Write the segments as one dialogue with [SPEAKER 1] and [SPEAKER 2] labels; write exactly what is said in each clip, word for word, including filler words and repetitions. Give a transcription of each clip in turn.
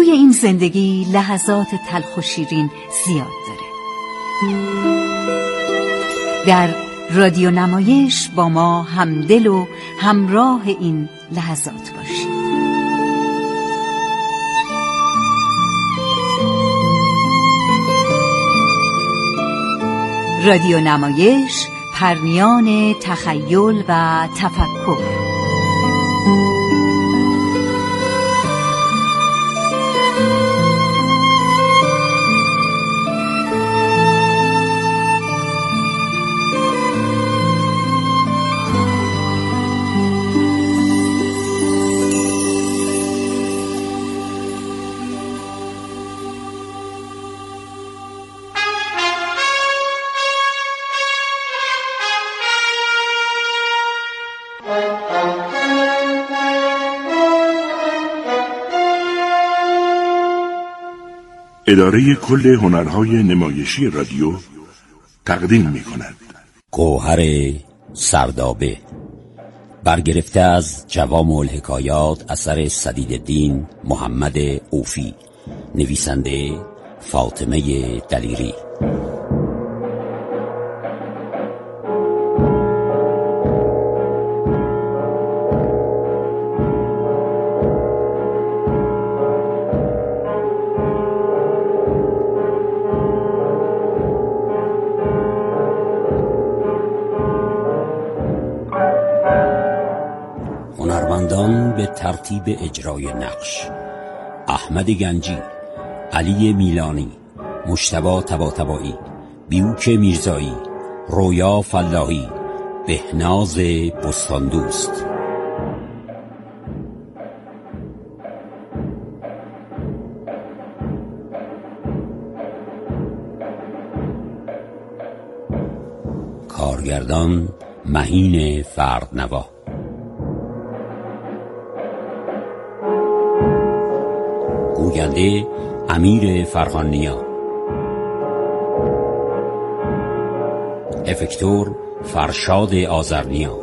[SPEAKER 1] توی این زندگی لحظات تلخ و شیرین زیاد داره. در رادیو نمایش با ما همدل و همراه این لحظات باشید. رادیو نمایش، پرنیان تخیل و تفکر.
[SPEAKER 2] اداره کل هنرهای نمایشی رادیو تقدیم می کند
[SPEAKER 3] گوهر سردابه، برگرفته از جوامع الحکایات اثر سدیدالدین محمد اوفی، نویسنده فاطمه دلیری. هنرمندان به ترتیب اجرای نقش: احمد گنجی، علی میلانی، مجتبی طباطبایی، بیوک میرزایی، رویا فلاحی، بهناز بستاندوست. کارگردان مهین فردنوا. گوینده امیر فرخان‌نیا. افکتور فرشاد آذرنیا.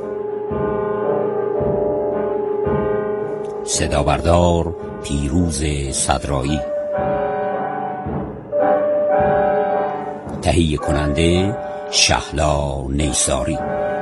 [SPEAKER 3] صدابردار پیروز صدرایی. تهیه کننده شهلا نیساری.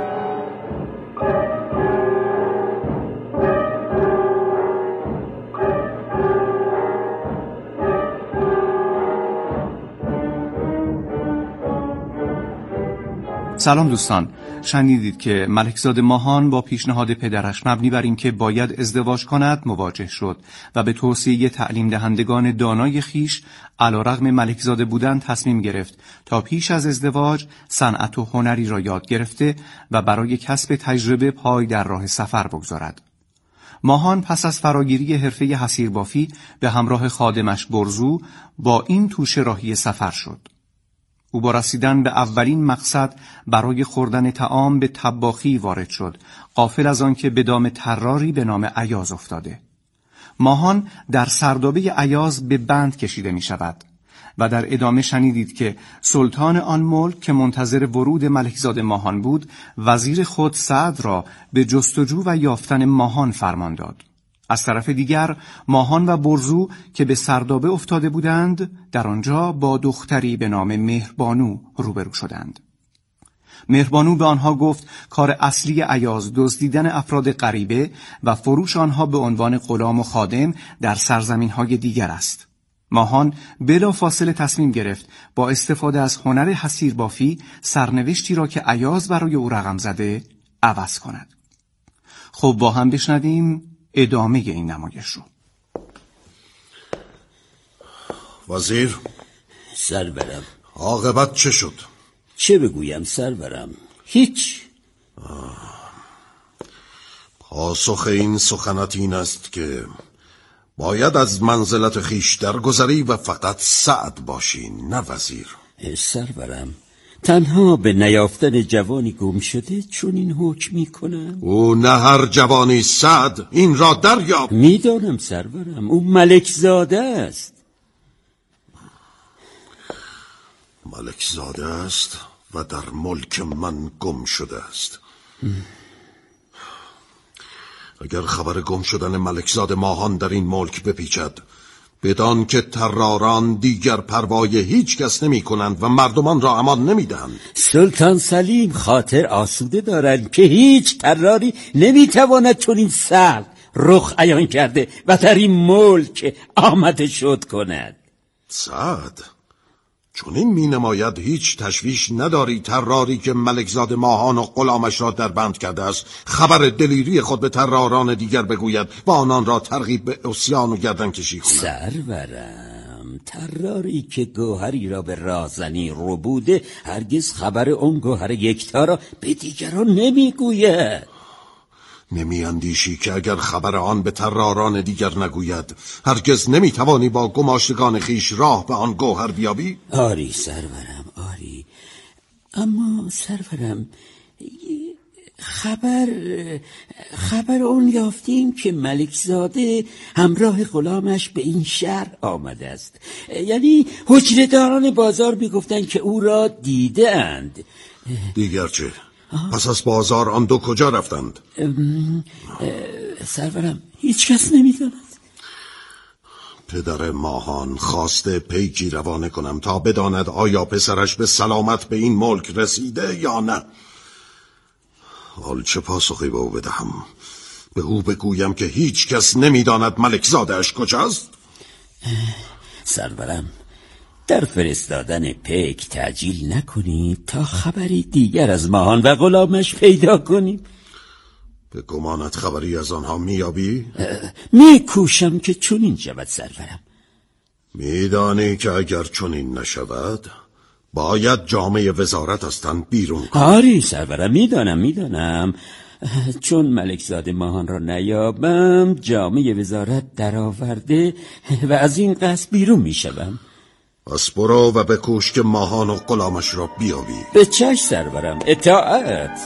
[SPEAKER 4] سلام دوستان، شنیدید که ملکزاده ماهان با پیشنهاد پدرش مبنی بر اینکه باید ازدواج کند مواجه شد و به توصیه تعلیم دهندگان دانای خیش علیرغم ملکزاده بودن تصمیم گرفت تا پیش از ازدواج صنعت و هنری را یاد گرفته و برای کسب تجربه پای در راه سفر بگذارد. ماهان پس از فراگیری حرفه حصیربافی به همراه خادمش برزو با این توشه راهی سفر شد. او با رسیدن به اولین مقصد برای خوردن طعام به طباخی وارد شد، غافل از آن که به دام طراری به نام ایاز افتاده. ماهان در سردابه ایاز به بند کشیده می شود و در ادامه شنیدید که سلطان آن ملک که منتظر ورود ملکزاده ماهان بود، وزیر خود سعد را به جستجو و یافتن ماهان فرمان داد. از طرف دیگر ماهان و برزو که به سردابه افتاده بودند در آنجا با دختری به نام مهربانو روبرو شدند. مهربانو به آنها گفت کار اصلی ایاز دزدیدن افراد غریبه و فروش آنها به عنوان غلام و خادم در سرزمین‌های دیگر است. ماهان بلا فاصله تصمیم گرفت با استفاده از هنر حصیربافی سرنوشتی را که ایاز برای او رقم زده عوض کند. خب با هم بشنویم ادامه این نمایش رو.
[SPEAKER 5] وزیر،
[SPEAKER 3] سرورم.
[SPEAKER 5] عاقبت چه شد؟
[SPEAKER 3] چه بگویم سرورم؟ هیچ.
[SPEAKER 5] پاسخ این سخنت این است که باید از منزلت خویش درگذری و فقط سعد باشی، نه وزیر.
[SPEAKER 3] سرورم، تنها به نیافتن جوانی گم شده چون این حکم می کنم.
[SPEAKER 5] او نه هر جوانی سعد، این را دریاب.
[SPEAKER 3] میدانم سرورم، او ملکزاده است.
[SPEAKER 5] ملکزاده است و در ملک من گم شده است. اگر خبر گم شدن ملکزاده ماهان در این ملک بپیچد، بدان که طراران دیگر پروای هیچ کس نمی کنند و مردمان را امان نمی دهند.
[SPEAKER 3] سلطان سلیم خاطر آسوده دارند که هیچ طراری نمی تواند چون این سال رخ عیان کرده و در این ملک آمده شد کند.
[SPEAKER 5] سعد، چون این می نماید هیچ تشویش نداری طراری که ملکزاد ماهان و غلامش را در بند کرده است خبر دلیری خود به طراران دیگر بگوید و آنان را ترغیب به عصیان و گردن کشی کند.
[SPEAKER 3] سرورم، طراری که گوهری را به راهزنی ربوده هرگز خبر اون گوهر یکتا را به دیگران نمیگوید.
[SPEAKER 5] نمی اندیشی که اگر خبر آن به طراران دیگر نگوید هرگز نمی توانی با گماشتگان خیش راه به آن گوهر بیابی؟
[SPEAKER 3] آری سرورم، آری. اما سرورم، خبر خبر اون یافتیم که ملکزاده همراه غلامش به این شهر آمده است. یعنی حجره‌داران بازار میگفتند که او را دیده اند.
[SPEAKER 5] دیگر چه؟ پس از بازار آن دو کجا رفتند؟
[SPEAKER 3] سرورم، هیچ کس نمیداند.
[SPEAKER 5] پدر ماهان خواسته پیکی روانه کنم تا بداند آیا پسرش به سلامت به این ملک رسیده یا نه. حال چه پاسخی به او بدهم؟ به او بگویم که هیچ کس نمیداند ملکزاده‌اش کجاست؟
[SPEAKER 3] سرورم، در فرستادن پیک تعجیل نکنید تا خبری دیگر از ماهان و غلامش پیدا کنیم.
[SPEAKER 5] به گمانت خبری از آنها میابی؟
[SPEAKER 3] میکوشم که چنین شود سرورم.
[SPEAKER 5] میدانی که اگر چنین نشود باید جامعه وزارت از تن بیرون کنی.
[SPEAKER 3] آری سرورم، میدانم میدانم چون ملکزاده ماهان را نیابم جامعه وزارت درآورده و از این قصد بیرون میشوم.
[SPEAKER 5] پس برو و بکوش که ماهان و غلامش را بیابی.
[SPEAKER 3] به چشم سرورم، اطاعت.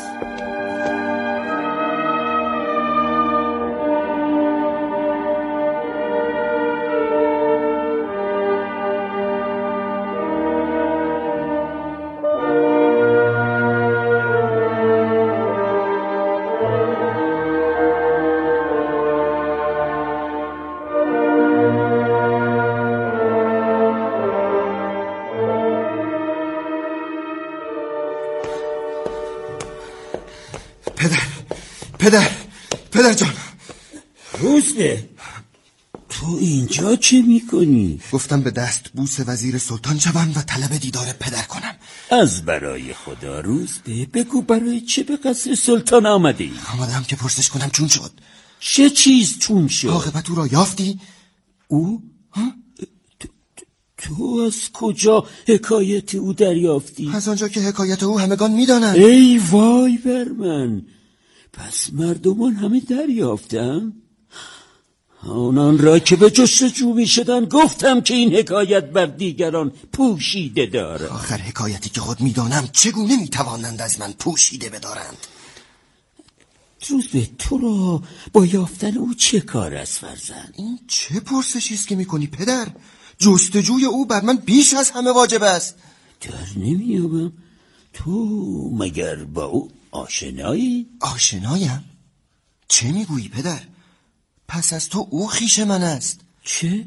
[SPEAKER 6] پدر پدر پدر جان.
[SPEAKER 3] روزبه، تو اینجا چه میکنی؟
[SPEAKER 6] گفتم به دست بوس وزیر سلطان شوم و طلب دیدار پدر کنم.
[SPEAKER 3] از برای خدا روزبه بگو برای چه به قصر سلطان آمده ای؟
[SPEAKER 6] آمدم که پرسش کنم چون شد.
[SPEAKER 3] چه چیز چون شد؟
[SPEAKER 6] عاقبت او را یافتی؟
[SPEAKER 3] او؟ ها؟ تو, تو از کجا حکایت او دریافتی؟
[SPEAKER 6] از آنجا که حکایت او همگان میدانند.
[SPEAKER 3] ای وای بر من، پس مردمان همه دریافتن؟ آنان را که به جستجو می شدن گفتم که این حکایت بر دیگران پوشیده داره.
[SPEAKER 6] آخر حکایتی که خود میدانم چگونه میتوانند از من پوشیده بدارند؟
[SPEAKER 3] روزبه، تو را با یافتن او چه کار است فرزند؟
[SPEAKER 6] این چه پرسشی است که میکنی پدر؟ جستجوی او بر من بیش از همه واجب است.
[SPEAKER 3] در نمیابم، تو مگر با او آشنایی؟
[SPEAKER 6] آشنایم؟ چه میگویی پدر؟ پس از تو او خویش من است.
[SPEAKER 3] چه؟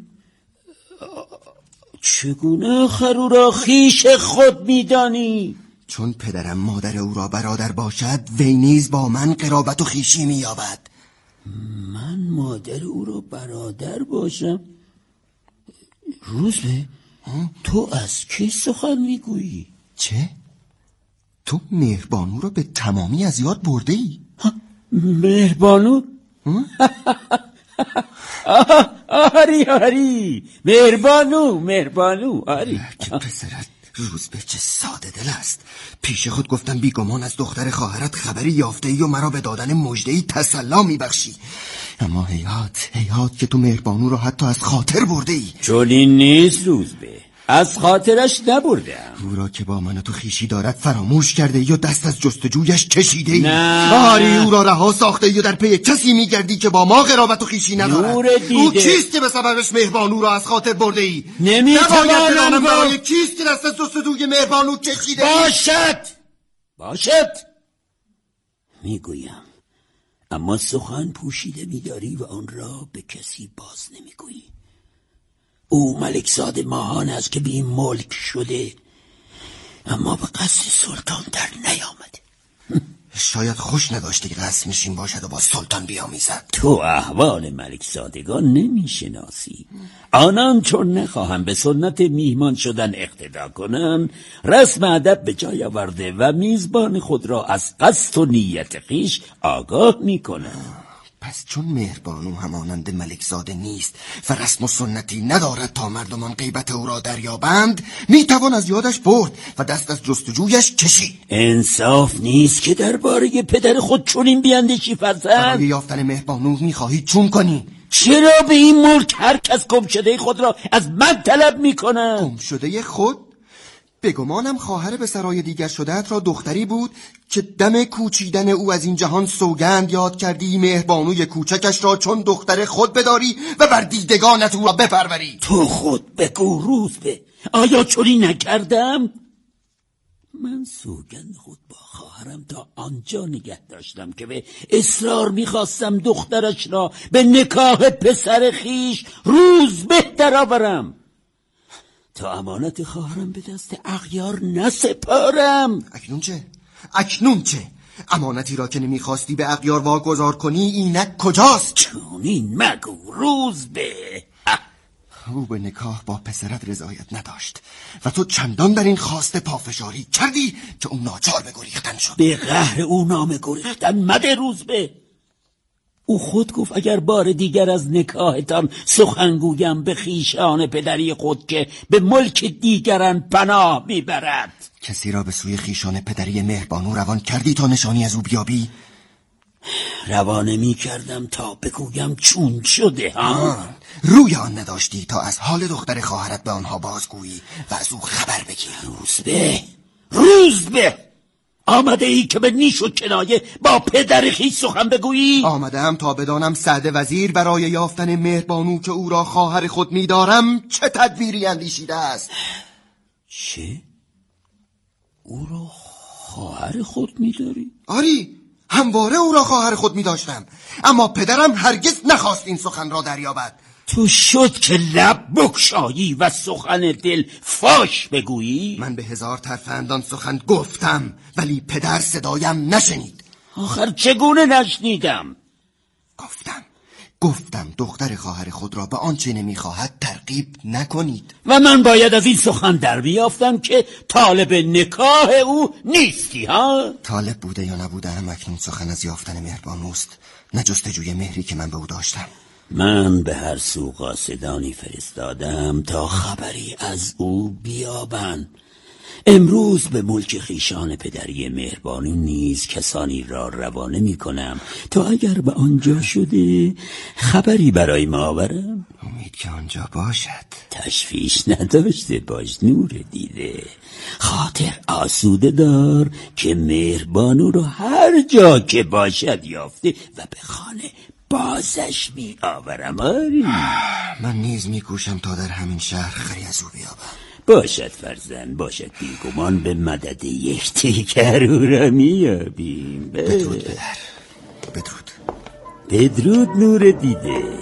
[SPEAKER 3] چگونه آخر او را خویش خود میدانی؟
[SPEAKER 6] چون پدرم مادر او را برادر باشد وی نیز با من قرابت و خویشی مییابد.
[SPEAKER 3] من مادر او را برادر باشم؟ روزبه، تو از کی سخن میگویی؟
[SPEAKER 6] چه؟ تو مهربانو را به تمامی از یاد برده ای؟
[SPEAKER 3] مهربانو؟ آری آری مهربانو مهربانو آری.
[SPEAKER 6] که پسرت روزبه چه ساده دل است. پیش خود گفتم بیگمان از دختر خواهرت خبری یافته ای و مرا به دادن مژده‌ای تسلا میبخشی، اما هیهات هیهات که تو مهربانو را حتی از خاطر برده ای.
[SPEAKER 3] چون این نیست روزبه، از خاطرش نبردم.
[SPEAKER 6] او را که با من تو خیشی دارد فراموش کرده ای و دست از جستجویش کشیده ای.
[SPEAKER 3] نه،
[SPEAKER 6] آری او را رها ساخته ای و در پی کسی میگردی که با ما قرابت و خیشی ندارد. او چیست که به سببش مهربانو را از خاطر برده ای؟
[SPEAKER 3] نمیتوانم
[SPEAKER 6] برای چیست که دست از جستجوی مهربانو کشیده ای؟
[SPEAKER 3] باشد باشد میگویم، اما سخن پوشیده میداری و آن را به کسی باز نمیگویی. او ملکزاد ماهان است که به این ملک شده، اما به قصد سلطان در نیامده.
[SPEAKER 6] شاید خوش نداشته که قصد نشین باشد و با سلطان بیامیزد.
[SPEAKER 3] تو احوال ملکزادگان نمیشناسی. آنان چون نخواهم به سنت میهمان شدن اقتدا کنن، رسم ادب به جای آورده و میزبان خود را از قصد و نیت خویش آگاه میکنن.
[SPEAKER 6] پس چون مهربانو همانند ملکزاده نیست و رسم و سنتی ندارد تا مردمان غیبت او را دریابند، میتوان از یادش برد و دست از جستجویش کشید.
[SPEAKER 3] انصاف نیست که درباره پدر خود چنین بیاندیشی فرزند.
[SPEAKER 6] برای یافتن مهربانو میخواهی چون کنی؟
[SPEAKER 3] چرا به این ملک هر کس گمشده خود را از من طلب میکنه؟
[SPEAKER 6] گمشده خود؟ بگمانم خواهر به سرای دیگر شده‌ات را دختری بود که دم کوچیدن او از این جهان سوگند یاد کردی مهربانوی کوچکش را چون دختر خود بداری و بر دیدگانت او را بپروری.
[SPEAKER 3] تو خود بگو روزبه، آیا چنین نکردم؟ من سوگند خود با خواهرم تا آنجا نگه داشتم که به اصرار میخواستم دخترش را به نکاح پسر خیش روزبه درآورم تا امانت خواهرم به دست اغیار نسپارم.
[SPEAKER 6] اکنون چه؟ اکنون چه؟ امانتی را که نمیخواستی به اغیار واگذار کنی اینک کجاست؟
[SPEAKER 3] چونین مگو روزبه.
[SPEAKER 6] او به نکاح با پسرت رضایت نداشت و تو چندان در این خواسته پافشاری کردی که او ناچار به گریختن شد.
[SPEAKER 3] به قهر او نام گریختن مده روزبه. او خود گفت اگر بار دیگر از نکاحتان سخنگویم به خیشان پدری خود که به ملک دیگران پناه میبرد.
[SPEAKER 6] کسی را به سوی خیشان پدری مهربانو روان کردی تا نشانی از او بیابی؟
[SPEAKER 3] روانه می کردم تا بگویم چون شده ها.
[SPEAKER 6] روی آن نداشتی تا از حال دختر خواهرت به آنها بازگویی و از او خبر بگیری.
[SPEAKER 3] روزبه روزبه آمده ای که به نیش و کنایه با پدر خیش سخن بگویی؟
[SPEAKER 6] آمده ام تا بدانم سعد وزیر برای یافتن مهربانو که او را خواهر خود می‌دارم چه تدبیری اندیشیده است.
[SPEAKER 3] چه؟ او را خواهر خود می‌داری؟
[SPEAKER 6] آری، همواره او را خواهر خود می‌داشتم، اما پدرم هرگز نخواست این سخن را دریابد.
[SPEAKER 3] تو شد که لب بکشایی و سخن دل فاش بگویی؟
[SPEAKER 6] من به هزار ترفندان سخن گفتم ولی پدر صدایم نشنید.
[SPEAKER 3] آخر چگونه نشنیدم؟
[SPEAKER 6] گفتم گفتم دختر خواهر خود را به آنچه نمیخواهد ترغیب نکنید
[SPEAKER 3] و من باید از این سخن در بیافتم که طالب نکاح او نیستی ها؟
[SPEAKER 6] طالب بوده یا نبوده هم اکنون سخن از یافتن مهربانوست، نه جستجوی مهری که من به او داشتم.
[SPEAKER 3] من به هر سو قاصدانی فرستادم تا خبری از او بیابند. امروز به ملک خیشان پدری مهربانی نیز کسانی را روانه می کنم تا اگر به آنجا شده خبری برای ما آورم.
[SPEAKER 6] امید که آنجا باشد.
[SPEAKER 3] تشویش نداشته باش نور دیده، خاطر آسوده دار که مهربانو را هر جا که باشد یافته و به خانه بازش می آورم. آری
[SPEAKER 6] من نیز می کوشم تا در همین شهر خری از او بیابم.
[SPEAKER 3] باشد فرزند باشد، بیگمان به مدد یک تیکر او را می یابیم.
[SPEAKER 6] بدرود پدر. بدرود.
[SPEAKER 3] بدرود نور دیده.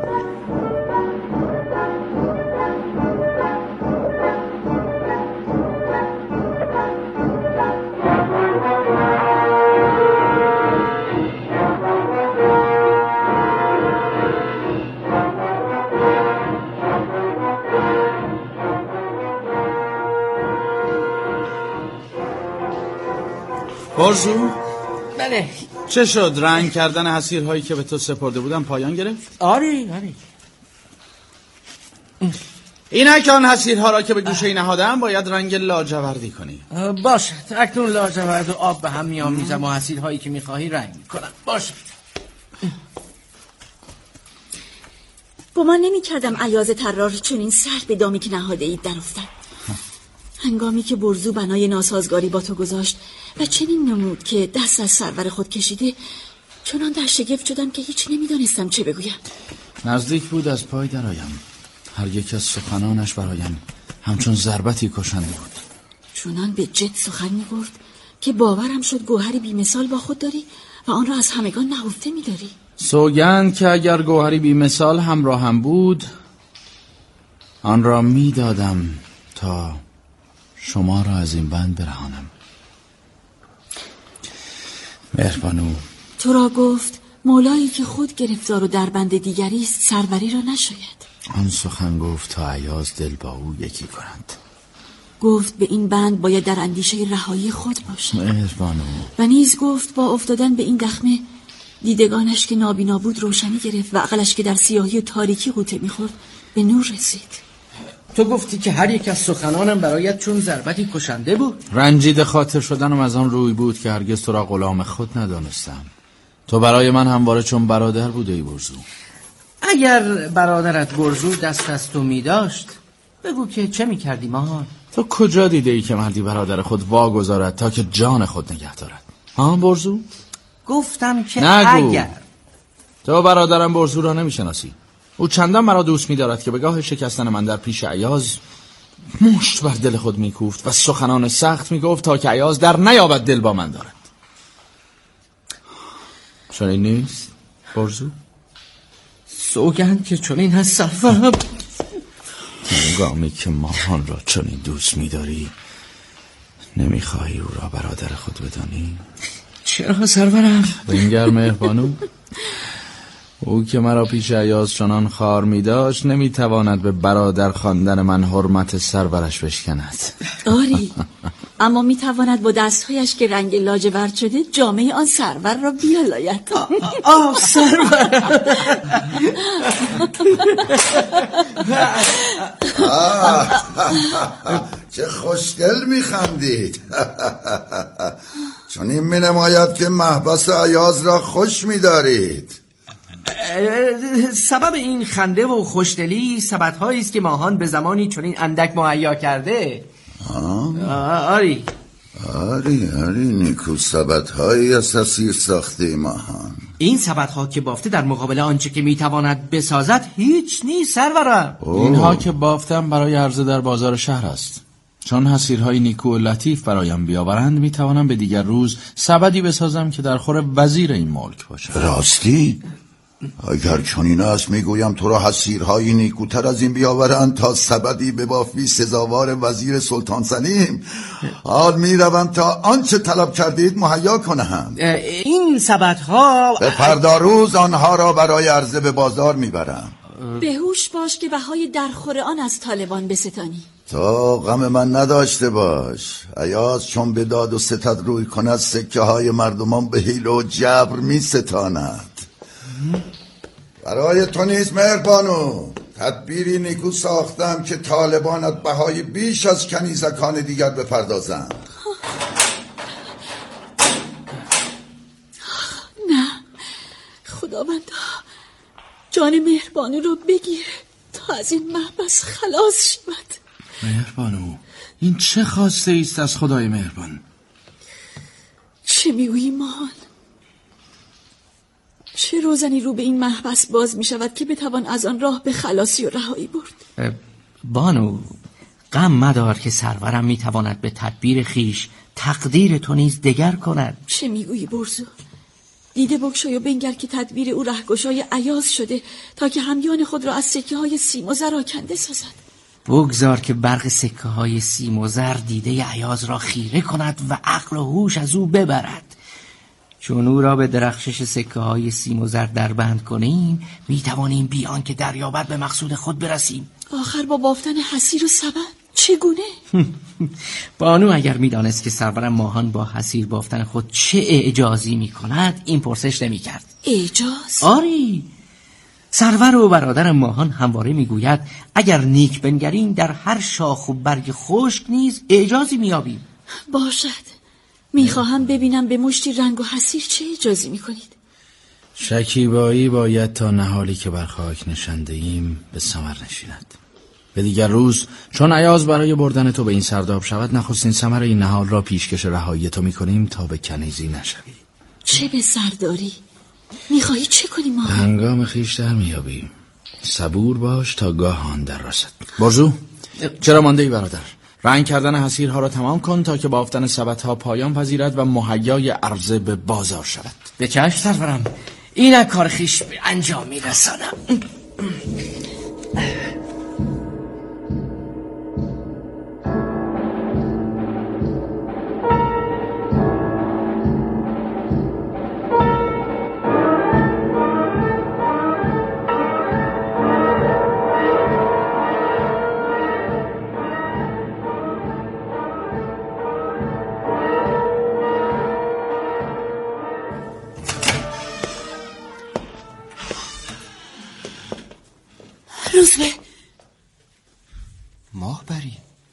[SPEAKER 7] برزو؟
[SPEAKER 8] بله.
[SPEAKER 7] چه شد؟ رنگ کردن حصیرهایی که به تو سپرده بودم پایان گرفت؟
[SPEAKER 8] آری آری.
[SPEAKER 7] اینک آن حصیرها را که به گوشه نهادم باید رنگ لاجوردی کنی.
[SPEAKER 8] باشد، اکنون لاجورد و آب به هم میامیزم و حصیرهایی که میخواهی رنگ میکنم. باشد.
[SPEAKER 9] گمان نمی کردم عیاز طرار چنین سر به دامی که نهاده اید در افتد. هنگامی که برزو بنای ناسازگاری با تو گذاشت و چنین نمود که دست از سرور خود کشیده، چنان در شگفت شدم که هیچ نمیدانستم چه بگویم.
[SPEAKER 7] نزدیک بود از پای درآیم. هر یک از سخنانش برایم همچون ضربتی کشنده بود.
[SPEAKER 9] چنان به جد سخن می‌برد که باورم شد گوهری بی‌مثال با خود داری و آن را از همگان نهفته می‌داری.
[SPEAKER 7] سوگند که اگر گوهری بی‌مثال همراه هم بود آن را میدادم تا شما را از این بند برهانم. مهربانو،
[SPEAKER 9] تو را گفت مولایی که خود گرفتار و در بند دیگری است سروری را نشاید.
[SPEAKER 7] آن سخن گفت تا ایاز دل با او یکی کند.
[SPEAKER 9] گفت به این بند باید در اندیشه رهایی خود باشد.
[SPEAKER 7] مهربانو.
[SPEAKER 9] و نیز گفت با افتادن به این دخمه دیدگانش که نابینا بود روشنی گرفت و عقلش که در سیاهی و تاریکی غوطه میخورد به نور رسید.
[SPEAKER 8] تو گفتی که هر یک از سخنانم برایت چون ضربتی کشنده بود.
[SPEAKER 7] رنجیده خاطر شدنم از آن روی بود که هرگز تو را غلام خود ندانستم. تو برای من همواره چون برادر بوده ای برزو.
[SPEAKER 8] اگر برادرت برزو دست از تو می داشت بگو که چه می کردی ماهان؟
[SPEAKER 7] تو کجا دیده ای که مردی برادر خود واگذارد تا که جان خود نگه دارد؟ ها برزو؟
[SPEAKER 8] گفتم که
[SPEAKER 7] نگو.
[SPEAKER 8] اگر
[SPEAKER 7] تو برادرم برزو را نمی شناسی. او چندان مرا دوست می دارد که به گاه شکستن من در پیش ایاز مشت بر دل خود می کوفت و سخنان سخت می گفت تا که ایاز در نیابد دل با من دارد. چنین نیست برزو؟
[SPEAKER 8] سوگند که چنین هست سرورم.
[SPEAKER 7] هنگامی که ماهان را چنین دوست می داری نمی خواهی او را برادر خود بدانی؟
[SPEAKER 8] چرا سرورم؟
[SPEAKER 7] بنگر مهربانو، او که مرا پیش ایاز چنان خار می داشت نمی تواند به برادر خواندن من حرمت سرورش بشکند.
[SPEAKER 9] آری، اما می تواند با دستهایش که رنگ لاجورد شده جامعه آن سرور را بیالاید.
[SPEAKER 8] آه سرور.
[SPEAKER 10] چه خوشگل می خندید. چون این می نماید که محبس ایاز را خوش می دارید.
[SPEAKER 8] سبب این خنده و خوشدلی سبدهایی است که ماهان به زمانی چنین اندک مهیا کرده. آری
[SPEAKER 10] آری آری نیکو سبدهایی از اسیر ساخته ماهان.
[SPEAKER 8] این سبدها که بافته در مقابل آنچه که میتواند بسازد هیچ نیست سرورم.
[SPEAKER 7] اینها که بافتم برای عرضه در بازار شهر است. چون حسیرهای نیکو و لطیف برایم بیاورند میتوانم به دیگر روز سبدی بسازم که در خور وزیر این ملک باشد.
[SPEAKER 10] راستی؟ اگر چنین است میگویم تو را حسیرهای نیکوتر از این بیاورند تا سبدی ببافی سزاوار وزیر سلطان سلیم. حال میروم تا آنچه طلب کردید مهیا کنم.
[SPEAKER 8] این سبدها
[SPEAKER 10] به فردا روز آنها را برای عرضه به بازار میبرم.
[SPEAKER 9] به هوش باش که بهای درخور آن از طالبان بستانی.
[SPEAKER 10] تا غم من نداشته باش. ایاز چون به داد و ستد روی کند سکه های مردمان به حیله و جبر می ستاند. برای تو نیز مهربانو تدبیری نیکو ساختم که طالبانت بهای بیش از کنیزکان دیگر بپردازند.
[SPEAKER 9] نه خداوندا، جان مهربانو رو بگیر تا از این محبس خلاص شود.
[SPEAKER 7] مهربانو، این چه خواسته ایست از خدای مهربان؟
[SPEAKER 9] چه میگویی ماهان؟ چه روزنی رو به این محبس باز می شود که بتوان از آن راه به خلاصی و رهایی برد؟
[SPEAKER 8] بانو، غم مدار که سرورم می تواند به تدبیر خیش تقدیر تو نیز دگر کند.
[SPEAKER 9] چه میگویی برزو؟ دیده بگشای و بنگر که تدبیر او رهگشای ایاز شده تا که همیان خود را از سکه های سیم و زر آکنده سازد.
[SPEAKER 8] بگذار که برق سکه های سیم و زر دیده ایاز را خیره کند و عقل و هوش از او ببرد. چون او را به درخشش سکه های سیم و زر در بند کنیم می توانیم بیان که دریابد به مقصود خود برسیم.
[SPEAKER 9] آخر با بافتن حسیر و سبد چگونه؟
[SPEAKER 8] بانو اگر می دانست که سرورم ماهان با حسیر بافتن خود چه اعجازی می کند این پرسش نمی کرد.
[SPEAKER 9] اعجاز؟
[SPEAKER 8] آری، سرور و برادر ماهان همواره می گوید اگر نیک بنگریم در هر شاخ و برگ خشک نیز اعجازی می یابیم.
[SPEAKER 9] باشد، میخواهم ببینم به مشتی رنگ و حسیر چه اجازی میکنید.
[SPEAKER 7] شکیبایی باید تا نهالی که بر خاک نشنده ایم به ثمر نشیند. به دیگر روز چون ایاز برای بردن تو به این سرداب شود نخستین ثمر این نهال را پیشکش رهایی تو میکنیم تا به کنیزی نشوی.
[SPEAKER 9] چه به سرداری؟ میخواهی چه کنیم ما؟
[SPEAKER 7] هنگام خیش در میابیم. صبور باش تا گاه آن در رسد. برزو، چرا مانده ای برادر؟ رنگ کردن حسیرها را تمام کن تا که بافتن سبدها پایان پذیرد و مهیای عرضه به بازار شود.
[SPEAKER 8] به چشم سرورم، این کار خیش به انجام میرسانم.
[SPEAKER 9] روزبه
[SPEAKER 6] ماهبری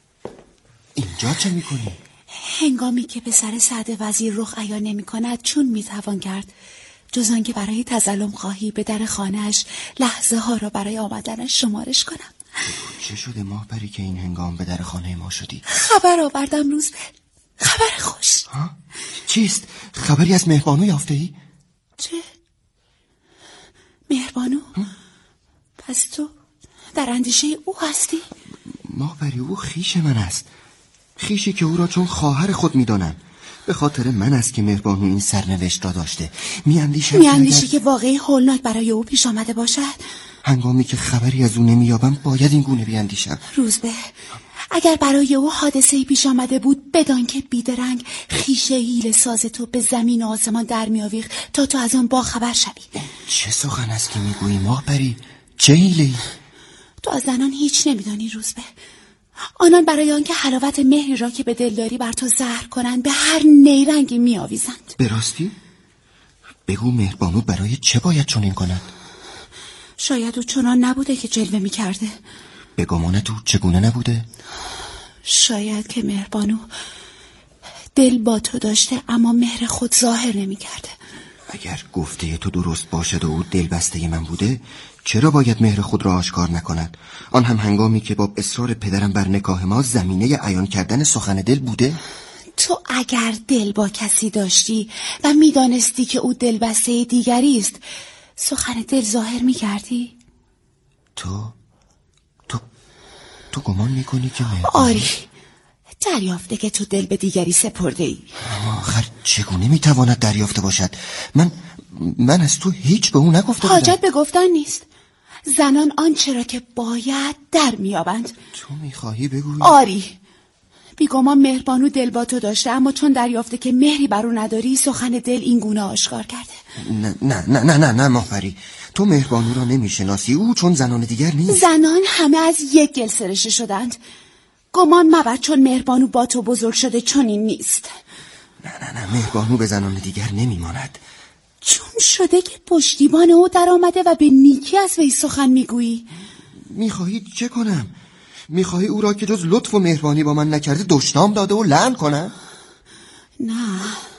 [SPEAKER 6] اینجا چه میکنی؟
[SPEAKER 9] هنگامی که پسر سعد وزیر رخ عیان نمی کند چون میتوان کرد جز آنکه برای تظلم خواهی به در خانهش لحظه ها را برای آمدنش شمارش کنم.
[SPEAKER 6] چه شده ماهبری که این هنگام به در خانه ما شدی؟
[SPEAKER 9] خبر آوردم روزبه، خبر خوش.
[SPEAKER 6] ها؟ چیست؟ خبری از مهربانو یافته ای؟
[SPEAKER 9] چه؟ مهربانو؟ پس تو در اندیشه او هستی؟
[SPEAKER 6] ماهبری او خیش من است، خیشی که او را چون خواهر خود میدانم. به خاطر من است که مهربانو این سرنوشت را داشته. میاندیشم
[SPEAKER 9] میاندیشی
[SPEAKER 6] که,
[SPEAKER 9] که واقعی هولناک برای او پیش آمده باشد؟
[SPEAKER 6] هنگامی که خبری از او نمییابم باید این گونه بیاندیشم.
[SPEAKER 9] روزبه، اگر برای او حادثه‌ای پیش آمده بود بدان که بیدرنگ خیشه حیله ساز تو به زمین و آسمان در میآویخت تا تو از آن با خبر شوی.
[SPEAKER 6] چه سخن است که میگویی ماهبری؟ چه حیله‌ای؟
[SPEAKER 9] تو از زنان هیچ نمیدانی روزبه. آنان برای آنکه حلاوت مهری را که به دل داری بر تو زهر کنند به هر نیرنگی میآویزند.
[SPEAKER 6] به راستی؟ بگو مهربانو برای چه باید چنین کند؟
[SPEAKER 9] شاید او چنان نبوده که جلوه میکرده.
[SPEAKER 6] به گمان تو چگونه نبوده؟
[SPEAKER 9] شاید که مهربانو دل با تو داشته اما مهر خود ظاهر نمیکرده.
[SPEAKER 6] اگر گفته تو درست باشد و او دل بسته من بوده، چرا باید مهر خود را آشکار نکند؟ آن هم هنگامی که با اصرار پدرم بر نکاح ما زمینه عیان کردن سخن دل بوده؟
[SPEAKER 9] تو اگر دل با کسی داشتی و میدانستی که او دل بسته دیگری است سخن دل ظاهر میکردی؟
[SPEAKER 6] تو تو تو گمان میکنی که مهربانو؟
[SPEAKER 9] آری، دریافته که تو دل به دیگری سپرده ای.
[SPEAKER 6] اما آخر چگونه میتواند دریافته باشد؟ من من از تو هیچ به او نگفته بودم.
[SPEAKER 9] حاجت به گفتن نیست. زنان آنچه را که باید در میابند.
[SPEAKER 6] تو میخواهی بگویی؟
[SPEAKER 9] آری، بیگمان مهربانو دل با تو داشته اما چون دریافته که مهری بر او نداری سخن دل این گونه آشکار کرده.
[SPEAKER 6] نه نه نه نه نه نه ماهبری، تو مهربانو را نمیشناسی. او چون زنان دیگر نیست.
[SPEAKER 9] زنان همه از یک گل سرشته شدند. گمان مبر چون مهربانو با تو بزرگ شده چون این نیست.
[SPEAKER 6] نه نه نه مهربانو به زنان دیگر نمیماند.
[SPEAKER 9] چون شده که پشتیبان او در آمده و به نیکی از وی سخن میگویی.
[SPEAKER 6] میخواهی چه کنم؟ میخواهی او را که جز لطف و مهربانی با من نکرده دشنام داده و لعن کنم؟
[SPEAKER 9] نه،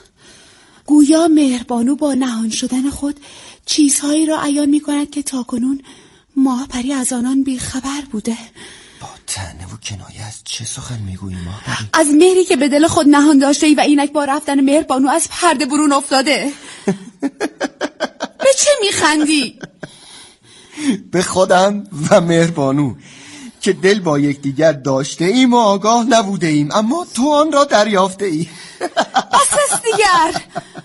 [SPEAKER 9] گویا مهربانو با نهان شدن خود چیزهایی را عیان میکند که تاکنون ماهپری از آنان بیخبر بوده.
[SPEAKER 6] با طعنه و کنایه از چه سخن میگویی ماهپری؟
[SPEAKER 9] از مهری که به دل خود نهان داشته ای و اینک با رفتن مهربانو از پرده برون افتاده. به چه میخندی؟
[SPEAKER 6] به خودم و مهربانو که دل با یکدیگر داشته ایم و آگاه نبوده ایم، اما تو آن را دریافته ای.
[SPEAKER 9] بس دیگر.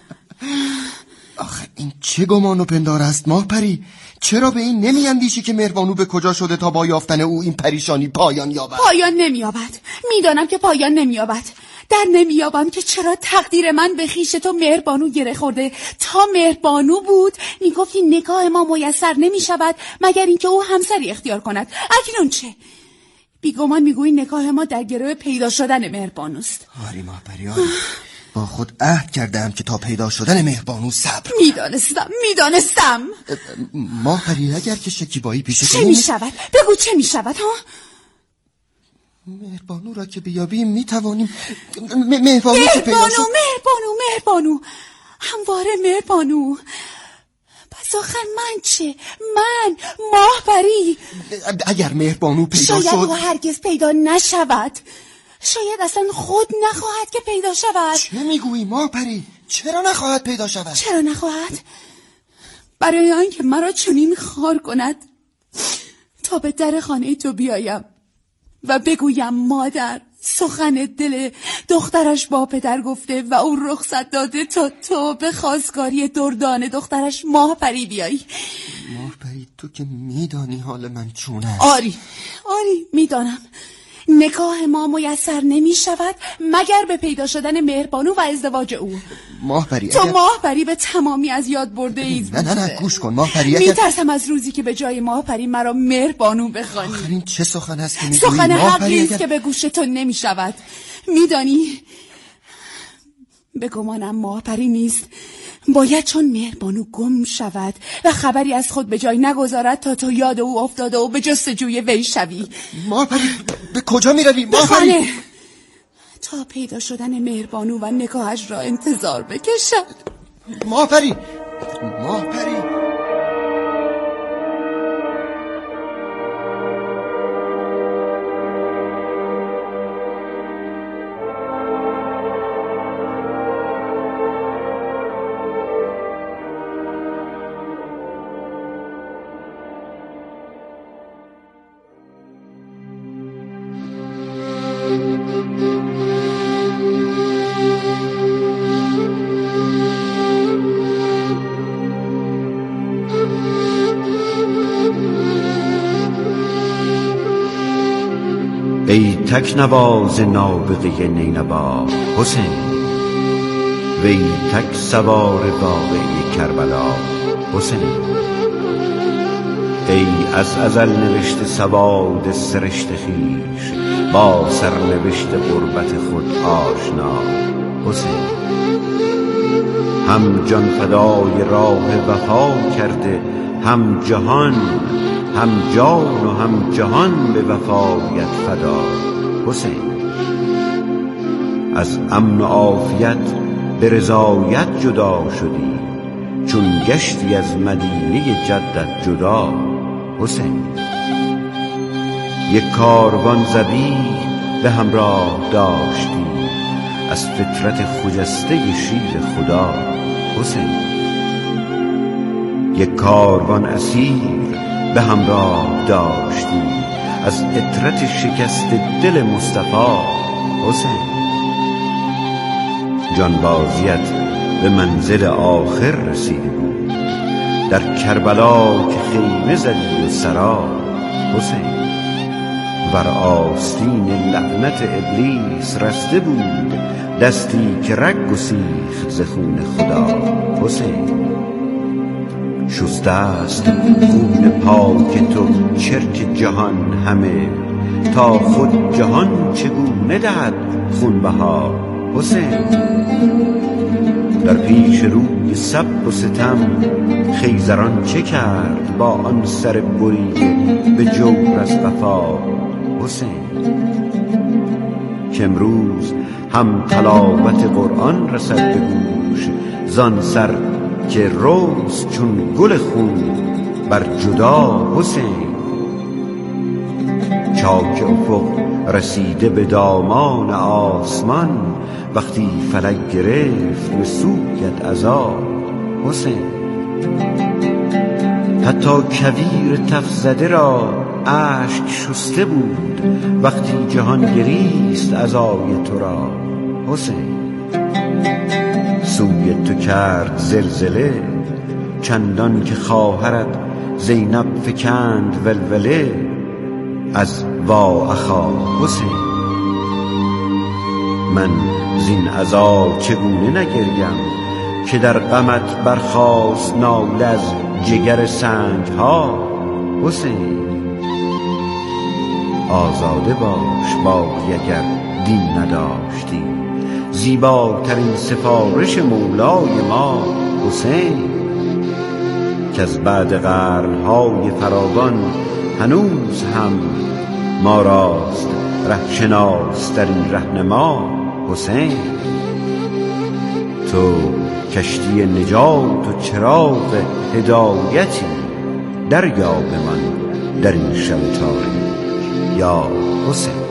[SPEAKER 6] آخه این چه گمان و پندار است ماهپری؟ چرا به این نمی اندیشی که مهربانو به کجا شده تا با یافتن او این پریشانی پایان یابد؟
[SPEAKER 9] پایان نمییابد. میدانم که پایان نمییابد. در نمییابم که چرا تقدیر من به خویش تو مهربانو گره خورده. تا مهربانو بود میگفتی نکاح ما میسر نمیشود مگر اینکه او همسری اختیار کند. اکنون چه؟ بیگمان میگویی نکاح ما در گروه پیدا شدن مهربانوست.
[SPEAKER 6] آری ماهپری آری، با خود عهد کردم که تا پیدا شدن مهربانو صبر.
[SPEAKER 9] میدانستم میدانستم
[SPEAKER 6] ماهپری اگر که شکیبایی پیش
[SPEAKER 9] چه میشود؟ بگو چه میشود ها؟
[SPEAKER 6] مهربانو را که بیابیم میتوانیم م- مهربانو که پیدا شد.
[SPEAKER 9] مهربانو مهربانو همواره مهربانو. پس آخر من چه؟ من ماهپری.
[SPEAKER 6] اگر مهربانو پیدا
[SPEAKER 9] شاید
[SPEAKER 6] شد
[SPEAKER 9] شاید او هرگز پیدا نشود. شاید اصلا خود نخواهد که پیدا شود.
[SPEAKER 6] چه میگویی ماهپری؟ چرا نخواهد پیدا شود؟
[SPEAKER 9] چرا نخواهد؟ برای آنکه مرا چنین خار کند تا به در خانه تو بیایم و بگویم مادر سخن دل دخترش با پدر گفته و او رخصت داده تا تو به خواستگاری دردان دخترش ماهپری بیایی.
[SPEAKER 6] ماهپری تو که میدانی حال من چون است.
[SPEAKER 9] آری آری میدانم. نکاح ما میسر نمی شود مگر به پیدا شدن مهربانو و ازدواج او.
[SPEAKER 6] ماهپری
[SPEAKER 9] تو
[SPEAKER 6] اگر...
[SPEAKER 9] ماهپری به تمامی از یاد برده اید.
[SPEAKER 6] نه نه نه گوش کن ماهپری اگر...
[SPEAKER 9] میترسم از روزی که به جای ماهپری مرا مهربانو بخوانی.
[SPEAKER 6] آخرین چه سخن است که میگویی؟
[SPEAKER 9] سخن حقی است
[SPEAKER 6] اگر...
[SPEAKER 9] که به گوش تو نمی شود. میدانی به گمانم ماهپری نیست
[SPEAKER 11] باید چون مهربانو گم شود و خبری از خود به جای نگذارد تا تو یاد او افتاده و به جستجوی وی شوی.
[SPEAKER 6] ماهپری به کجا می روی؟
[SPEAKER 11] ماهپری تا پیدا شدن مهربانو و نگاهش را انتظار بکشد.
[SPEAKER 6] ماهپری ماهپری
[SPEAKER 12] ای تکنواز نابغه نینبا حسین، وی تک سوار واقعی کربلا حسین، ای از ازل نوشته سواد سرشت خویش، با سرنوشت غربت خود آشنا حسین، هم جان فدای راه وفا کرده، هم جهان هم جان و هم جهان به وفایت فدا حسین، از امن و عافیت به رضایت جدا شدی، چون گشتی از مدینه جدت جدا حسین، یک کاروان زبیح به همراه داشتی، از فطرت خجسته شیر خدا حسین، یک کاروان اسیر به همراه داشتی، از عطرت شکست دل مصطفی حسین، جانبازیت به منزل آخر رسیده بود، در کربلا که خیمه زدی و سرا حسین، ور آستین لعنت ابلیس رسته بود، دستی که رگ گسیخت ز خون خدا حسین، شسته است خون پاک تو چرک جهان همه، تا خود جهان چگونه دهد خون بها حسین، در پیش روی سب و ستم خیزران چه کرد، با آن سر بریده به جور از وفا حسین، که امروز هم تلاوت قرآن رسد به گوش، زان سر که روز چون گل خون بر جدا حسین، چاک افق رسیده به دامان آسمان، وقتی فلک گرفت به سویت عزا حسین، حتی کویر تف زده را اشک شسته بود، وقتی جهان گریست عزای تو را حسین، سوی تو کرد زلزله چندان که خواهرت زینب فکند ولوله، از وا اخا حسین، من زین عزا چگونه نگریم، که در غمت برخاست ناله از جگر سنگ ها حسین، آزاده باش باقی اگر دین نداشتی، زیباترین سفارش مولای ما حسین، که از بعد قرنهای فراوان هنوز هم ما راست ره شناس در این رهنما حسین، تو کشتی نجات و چراغ هدایتی، دریاب من در این شب تاریک یا حسین.